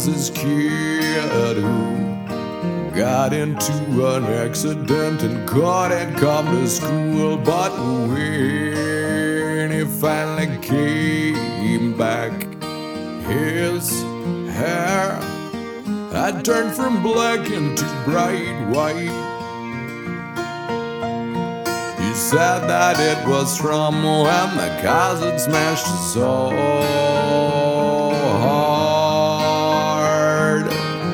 was this kid who got into an accident and couldn't come to school. But when he finally came back, his hair had turned from black into bright white. He said that it was from when the cars had smashed so hard.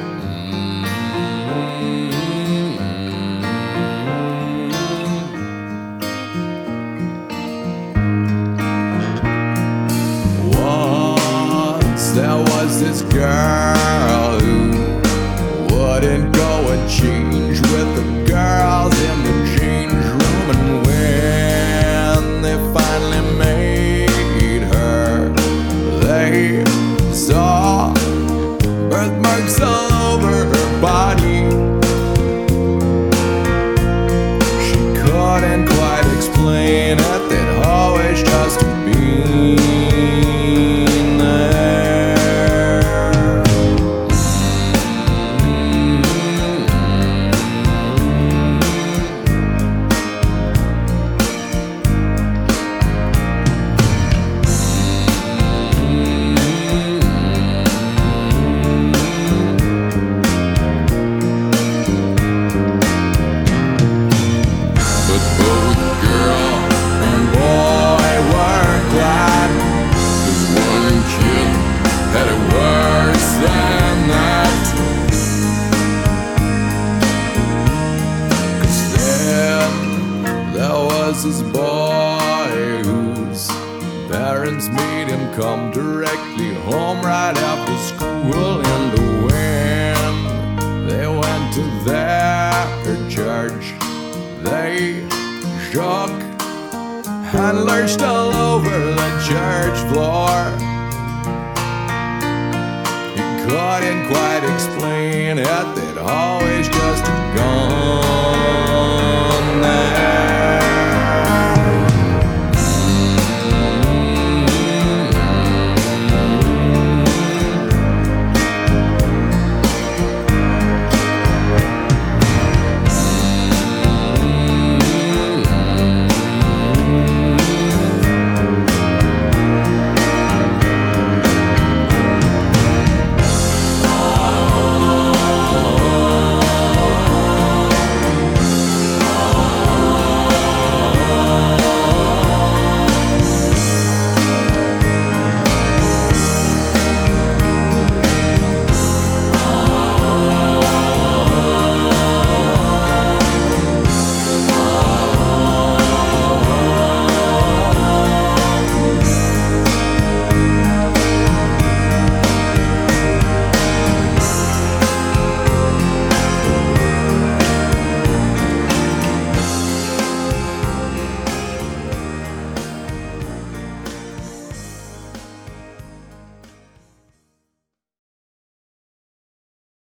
Once there was this girl who wouldn't go and change with the girls in the change room, and when they finally made her, they saw birthmarks all over her body. She couldn't quite explain it, they'd always just been there. But both girl and boy were glad, 'cause one kid had it worse than that. 'Cause then there was this boy whose parents made him come directly home right after school, and when they went to their church, they shook and lurched all over the church floor. He couldn't quite explain it, they'd always